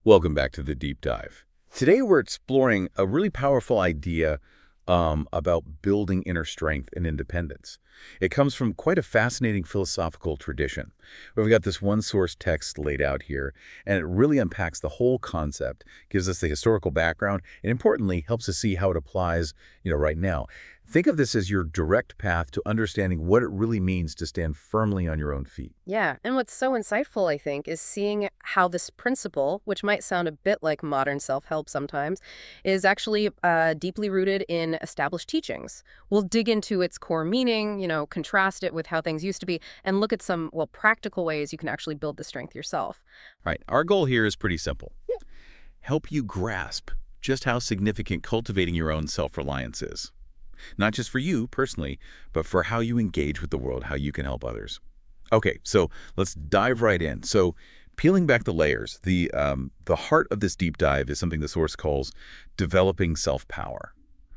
Welcome back to the deep dive. Today we're exploring a really powerful idea about building inner strength and independence. It comes from quite a fascinating philosophical tradition. We've got this one source text laid out here, and it really unpacks the whole concept, gives us the historical background, and importantly, helps us see how it applies, right now. Think of this as your direct path to understanding what it really means to stand firmly on your own feet. Yeah, and what's so insightful, I think, is seeing how this principle, which might sound a bit like modern self-help sometimes, is actually deeply rooted in established teachings. We'll dig into its core meaning, contrast it with how things used to be, and look at some, well, practical ways you can actually build the strength yourself. Right. Our goal here is pretty simple. Help you grasp just how significant cultivating your own self-reliance is. Not just for you personally, but for how you engage with the world, how you can help others. Okay, so let's dive right in. So peeling back the layers, the heart of this deep dive is something the source calls developing self-power.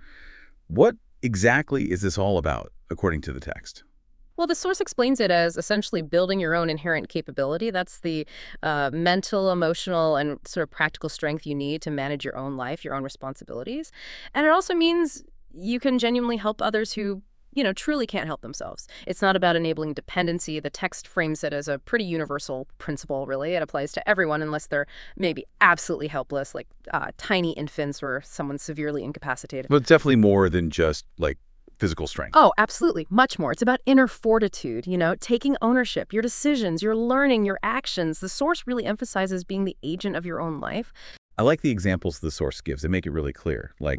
What exactly is this all about, according to the text? Well, the source explains it as essentially building your own inherent capability. That's the mental, emotional, and sort of practical strength you need to manage your own life, your own responsibilities. And it also means you can genuinely help others who, truly can't help themselves. It's not about enabling dependency. The text frames it as a pretty universal principle, really. It applies to everyone unless they're maybe absolutely helpless, like tiny infants or someone severely incapacitated. But it's definitely more than just, like, physical strength. Oh, absolutely. Much more. It's about inner fortitude, taking ownership, your decisions, your learning, your actions. The source really emphasizes being the agent of your own life. I like the examples the source gives. They make it really clear. Like,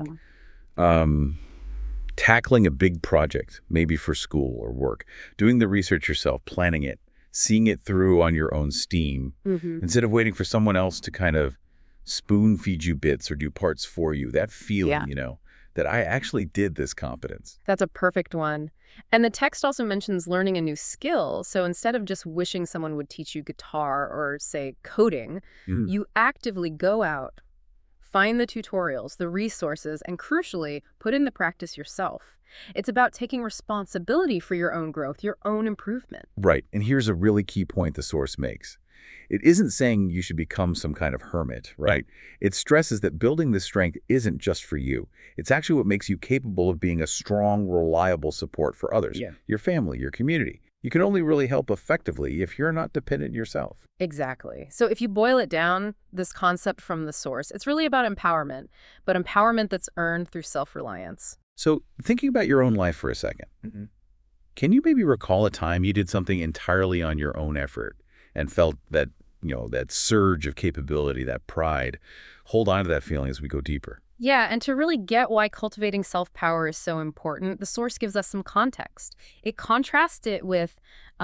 um, tackling a big project, maybe for school or work, doing the research yourself, planning it, seeing it through on your own steam, instead of waiting for someone else to kind of spoon feed you bits or do parts for you. That Yeah. feeling, that I actually did this competence. That's a perfect one. And the text also mentions learning a new skill. So instead of just wishing someone would teach you guitar or, say, coding, you actively go out, find the tutorials, the resources, and crucially, put in the practice yourself. It's about taking responsibility for your own growth, your own improvement. Right. And here's a really key point the source makes. It isn't saying you should become some kind of hermit, right? It stresses that building this strength isn't just for you. It's actually what makes you capable of being a strong, reliable support for others, your family, your community. You can only really help effectively if you're not dependent yourself. Exactly. So if you boil it down, this concept from the source, it's really about empowerment, but empowerment that's earned through self-reliance. So thinking about your own life for a second, can you maybe recall a time you did something entirely on your own effort and felt that, that surge of capability, that pride? Hold on to that feeling as we go deeper. Yeah, and to really get why cultivating self-power is so important, the source gives us some context. It contrasts it with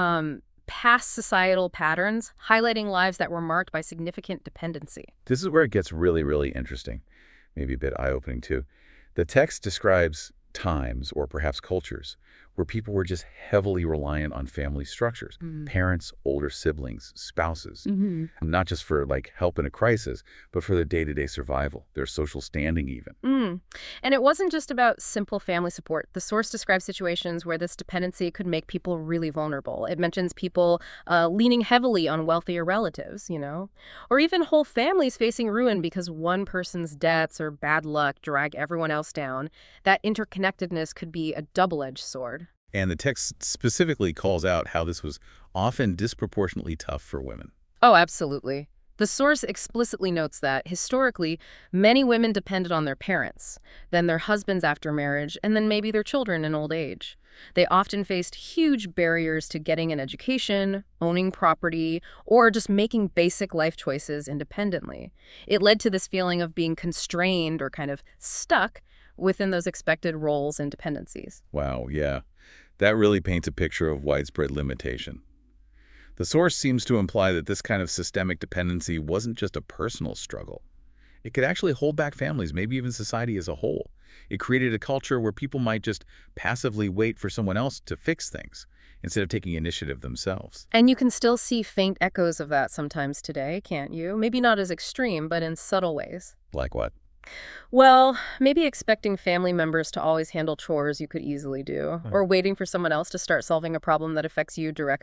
past societal patterns, highlighting lives that were marked by significant dependency. This is where it gets really, really interesting, maybe a bit eye-opening too. The text describes times, or perhaps cultures, where people were just heavily reliant on family structures, parents, older siblings, spouses, not just for like help in a crisis, but for their day-to-day survival, their social standing even. And it wasn't just about simple family support. The source describes situations where this dependency could make people really vulnerable. It mentions people leaning heavily on wealthier relatives, or even whole families facing ruin because one person's debts or bad luck drag everyone else down. That interconnectedness could be a double-edged sword. And the text specifically calls out how this was often disproportionately tough for women. Oh, absolutely. The source explicitly notes that, historically, many women depended on their parents, then their husbands after marriage, and then maybe their children in old age. They often faced huge barriers to getting an education, owning property, or just making basic life choices independently. It led to this feeling of being constrained or kind of stuck within those expected roles and dependencies. Wow, yeah. That really paints a picture of widespread limitation. The source seems to imply that this kind of systemic dependency wasn't just a personal struggle. It could actually hold back families, maybe even society as a whole. It created a culture where people might just passively wait for someone else to fix things instead of taking initiative themselves. And you can still see faint echoes of that sometimes today, can't you? Maybe not as extreme, but in subtle ways. Like what? Well, maybe expecting family members to always handle chores you could easily do, or waiting for someone else to start solving a problem that affects you directly.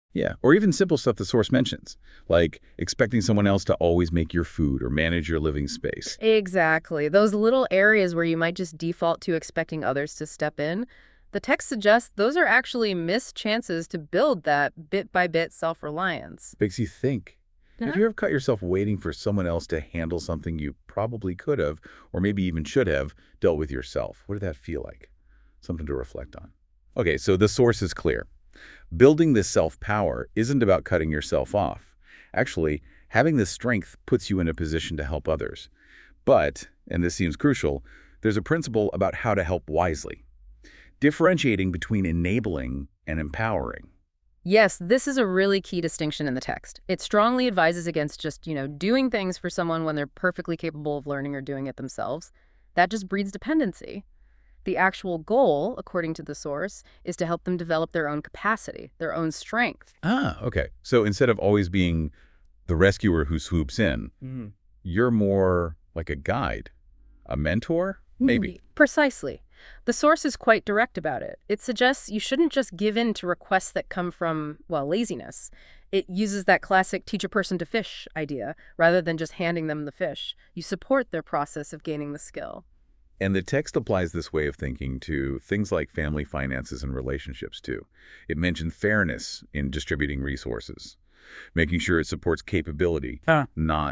Yeah, or even simple stuff the source mentions, like expecting someone else to always make your food or manage your living space. Exactly. Those little areas where you might just default to expecting others to step in, the text suggests those are actually missed chances to build that bit-by-bit self-reliance. Makes you think. Have Uh-huh. you ever caught yourself waiting for someone else to handle something you probably could have, or maybe even should have, dealt with yourself? What did that feel like? Something to reflect on. Okay, so the source is clear. Building this self-power isn't about cutting yourself off. Actually, having this strength puts you in a position to help others. But, and this seems crucial, there's a principle about how to help wisely, differentiating between enabling and empowering. Yes, this is a really key distinction in the text. It strongly advises against just, doing things for someone when they're perfectly capable of learning or doing it themselves. That just breeds dependency. The actual goal, according to the source, is to help them develop their own capacity, their own strength. Ah, okay. So instead of always being the rescuer who swoops in, you're more like a guide, a mentor, maybe. Precisely. The source is quite direct about it. It suggests you shouldn't just give in to requests that come from, well, laziness. It uses that classic teach a person to fish idea rather than just handing them the fish. You support their process of gaining the skill. And the text applies this way of thinking to things like family finances and relationships, too. It mentions fairness in distributing resources, making sure it supports capability, not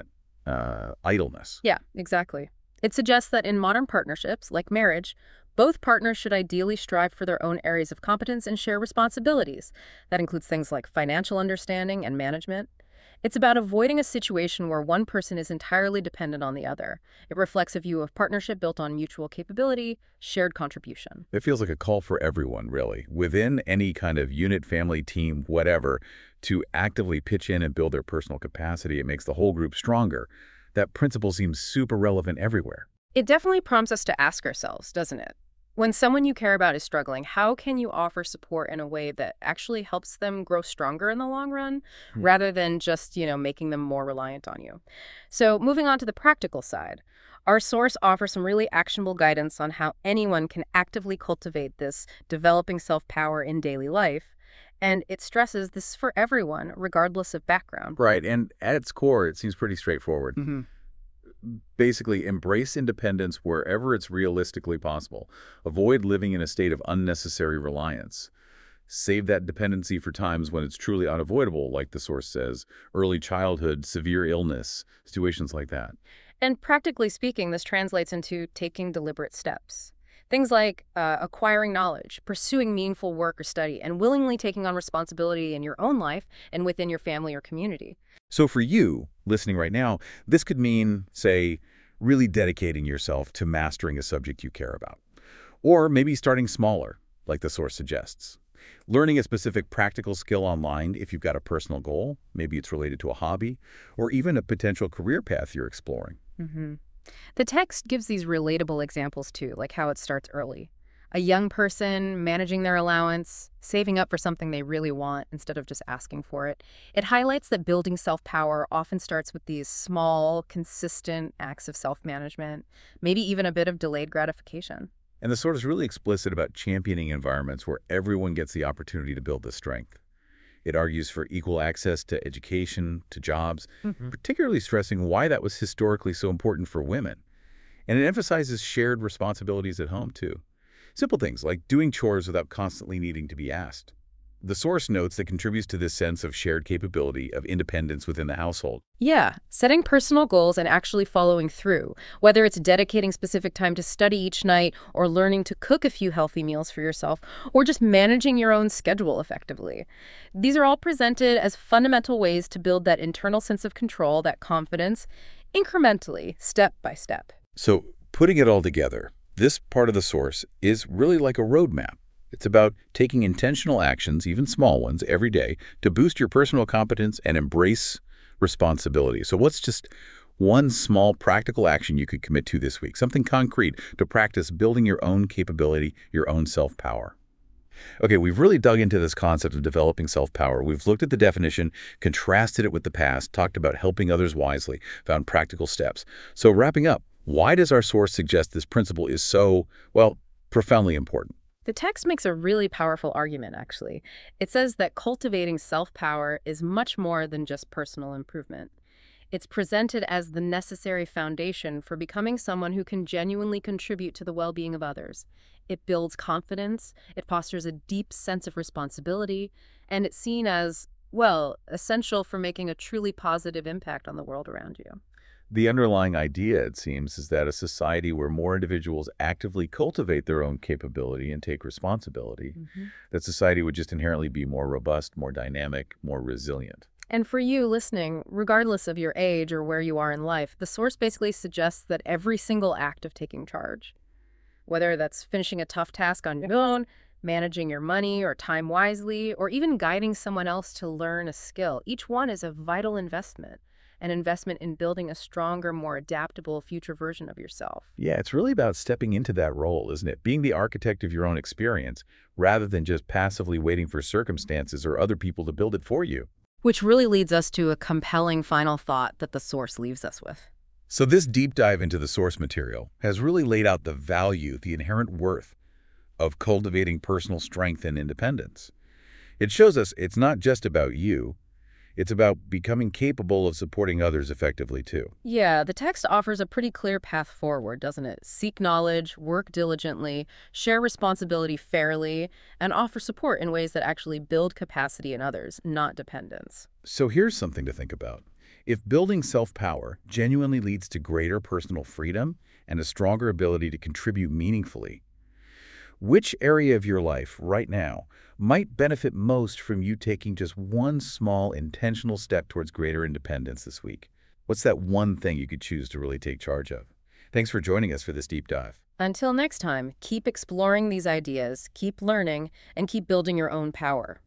idleness. Yeah, exactly. It suggests that in modern partnerships, like marriage, both partners should ideally strive for their own areas of competence and share responsibilities. That includes things like financial understanding and management. It's about avoiding a situation where one person is entirely dependent on the other. It reflects a view of partnership built on mutual capability, shared contribution. It feels like a call for everyone, really, within any kind of unit, family, team, whatever, to actively pitch in and build their personal capacity. It makes the whole group stronger. That principle seems super relevant everywhere. It definitely prompts us to ask ourselves, doesn't it? When someone you care about is struggling, how can you offer support in a way that actually helps them grow stronger in the long run, rather than just, making them more reliant on you? So moving on to the practical side, our source offers some really actionable guidance on how anyone can actively cultivate this developing self-power in daily life. And it stresses this is for everyone, regardless of background. Right, and at its core, it seems pretty straightforward. Basically, embrace independence wherever it's realistically possible. Avoid living in a state of unnecessary reliance. Save that dependency for times when it's truly unavoidable, like the source says, early childhood, severe illness, situations like that. And practically speaking, this translates into taking deliberate steps. Things like acquiring knowledge, pursuing meaningful work or study, and willingly taking on responsibility in your own life and within your family or community. So for you, listening right now, this could mean, say, really dedicating yourself to mastering a subject you care about. Or maybe starting smaller, like the source suggests. Learning a specific practical skill online if you've got a personal goal, maybe it's related to a hobby, or even a potential career path you're exploring. The text gives these relatable examples too, like how it starts early. A young person managing their allowance, saving up for something they really want instead of just asking for it. It highlights that building self-power often starts with these small, consistent acts of self-management, maybe even a bit of delayed gratification. And the source is really explicit about championing environments where everyone gets the opportunity to build this strength. It argues for equal access to education, to jobs, particularly stressing why that was historically so important for women. And it emphasizes shared responsibilities at home, too. Simple things like doing chores without constantly needing to be asked. The source notes that contributes to this sense of shared capability of independence within the household. Yeah, setting personal goals and actually following through, whether it's dedicating specific time to study each night or learning to cook a few healthy meals for yourself or just managing your own schedule effectively. These are all presented as fundamental ways to build that internal sense of control, that confidence, incrementally, step by step. So, putting it all together, this part of the source is really like a roadmap. It's about taking intentional actions, even small ones, every day to boost your personal competence and embrace responsibility. So what's just one small practical action you could commit to this week? Something concrete to practice building your own capability, your own self-power. Okay, we've really dug into this concept of developing self-power. We've looked at the definition, contrasted it with the past, talked about helping others wisely, found practical steps. So wrapping up, why does our source suggest this principle is so, well, profoundly important? The text makes a really powerful argument, actually. It says that cultivating self-power is much more than just personal improvement. It's presented as the necessary foundation for becoming someone who can genuinely contribute to the well-being of others. It builds confidence, it fosters a deep sense of responsibility, and it's seen as, well, essential for making a truly positive impact on the world around you. The underlying idea, it seems, is that a society where more individuals actively cultivate their own capability and take responsibility, that society would just inherently be more robust, more dynamic, more resilient. And for you listening, regardless of your age or where you are in life, the source basically suggests that every single act of taking charge, whether that's finishing a tough task on your own, managing your money or time wisely, or even guiding someone else to learn a skill, each one is a vital investment, an investment in building a stronger, more adaptable future version of yourself. Yeah, it's really about stepping into that role, isn't it? Being the architect of your own experience, rather than just passively waiting for circumstances or other people to build it for you. Which really leads us to a compelling final thought that the source leaves us with. So this deep dive into the source material has really laid out the value, the inherent worth of cultivating personal strength and independence. It shows us it's not just about you, it's about becoming capable of supporting others effectively too. Yeah, the text offers a pretty clear path forward, doesn't it? Seek knowledge, work diligently, share responsibility fairly, and offer support in ways that actually build capacity in others, not dependence. So here's something to think about. If building self-power genuinely leads to greater personal freedom and a stronger ability to contribute meaningfully, which area of your life right now might benefit most from you taking just one small intentional step towards greater independence this week? What's that one thing you could choose to really take charge of? Thanks for joining us for this deep dive. Until next time, keep exploring these ideas, keep learning, and keep building your own power.